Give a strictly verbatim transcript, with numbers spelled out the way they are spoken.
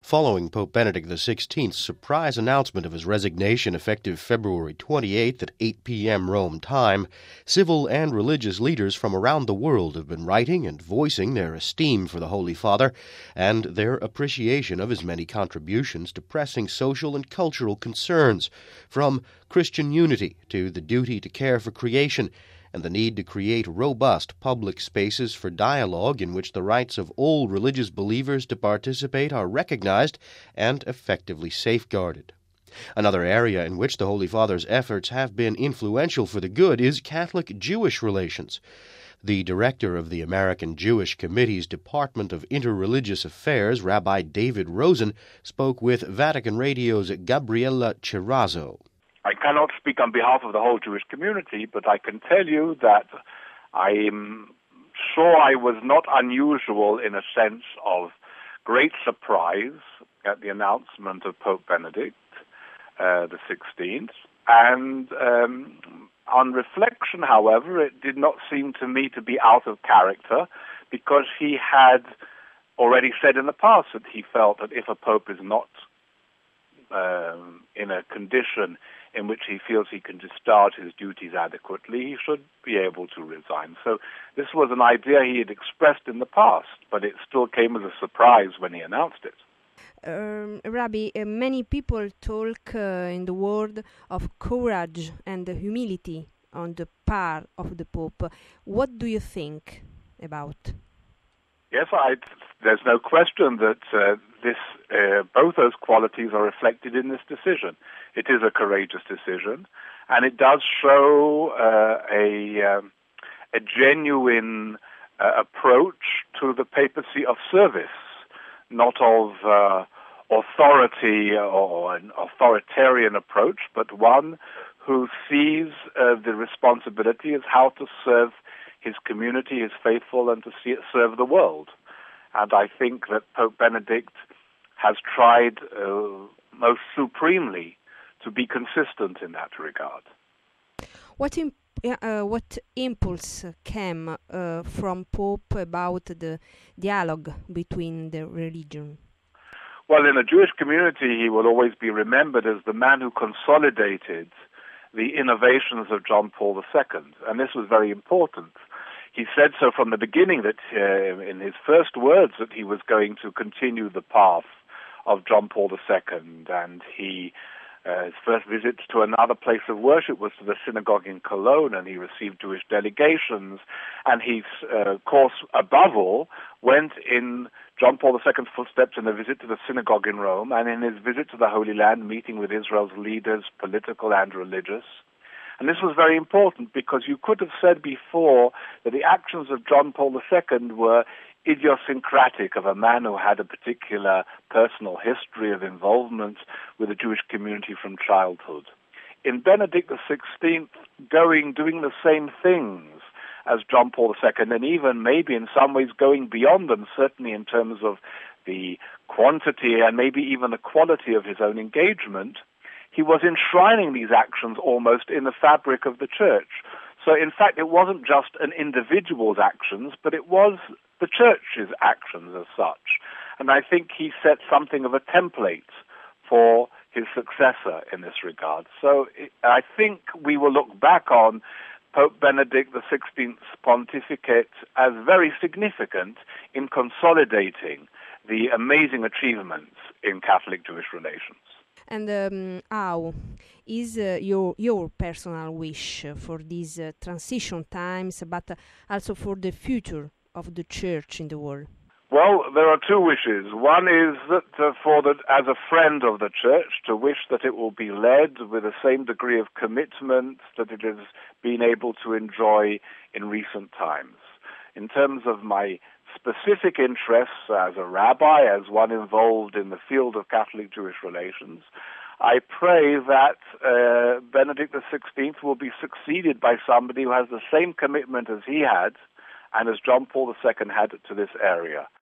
Following Pope Benedict the sixteenth's surprise announcement of his resignation effective February twenty-eighth at eight p.m. Rome time, civil and religious leaders from around the world have been writing and voicing their esteem for the Holy Father and their appreciation of his many contributions to pressing social and cultural concerns, from Christian unity to the duty to care for creation, and the need to create robust public spaces for dialogue in which the rights of all religious believers to participate are recognized and effectively safeguarded. Another area in which the Holy Father's efforts have been influential for the good is Catholic-Jewish relations. The director of the American Jewish Committee's Department of Interreligious Affairs, Rabbi David Rosen, spoke with Vatican Radio's Gabriella Chirazzo. I cannot speak on behalf of the whole Jewish community, but I can tell you that I'm sure I was not unusual in a sense of great surprise at the announcement of Pope Benedict uh, the sixteenth. And um, on reflection, however, it did not seem to me to be out of character, because he had already said in the past that he felt that if a pope is not um, in a condition in which he feels he can discharge his duties adequately, he should be able to resign. So this was an idea he had expressed in the past, but it still came as a surprise when he announced it. Um, Rabbi, uh, many people talk uh, in the world of courage and humility on the part of the Pope. What do you think about? Yes, I, there's no question that uh, this, uh, both those qualities are reflected in this decision. It is a courageous decision, and it does show uh, a, um, a genuine uh, approach to the papacy of service, not of uh, authority or an authoritarian approach, but one who sees uh, the responsibility as how to serve his community, his faithful, and to see it serve the world. And I think that Pope Benedict has tried uh, most supremely to be consistent in that regard. What imp- uh, what impulse came uh, from Pope about the dialogue between the religion? Well, in the Jewish community, he will always be remembered as the man who consolidated the innovations of John Paul the Second, and this was very important. He said so from the beginning, that uh, in his first words, that he was going to continue the path of John Paul the Second, and he Uh, his first visit to another place of worship was to the synagogue in Cologne, and he received Jewish delegations. And he, uh, of course, above all, went in John Paul the Second's footsteps in a visit to the synagogue in Rome, and in his visit to the Holy Land, meeting with Israel's leaders, political and religious. And this was very important, because you could have said before that the actions of John Paul the Second were idiosyncratic of a man who had a particular personal history of involvement with the Jewish community from childhood. In Benedict the sixteenth, going, doing the same things as John Paul the Second, and even maybe in some ways going beyond them, certainly in terms of the quantity and maybe even the quality of his own engagement, he was enshrining these actions almost in the fabric of the church. So, in fact, it wasn't just an individual's actions, but it was the church's actions as such. And I think he set something of a template for his successor in this regard. So I think we will look back on Pope Benedict the sixteenth's pontificate as very significant in consolidating the amazing achievements in Catholic-Jewish relations. And um, how is uh, your your personal wish for these uh, transition times, but also for the future of the Church in the world? Well, there are two wishes. One is that uh, for the, as a friend of the Church, to wish that it will be led with the same degree of commitment that it has been able to enjoy in recent times. In terms of my specific interests as a rabbi, as one involved in the field of Catholic-Jewish relations, I pray that uh, Benedict the sixteenth will be succeeded by somebody who has the same commitment as he had and as John Paul the Second had to this area.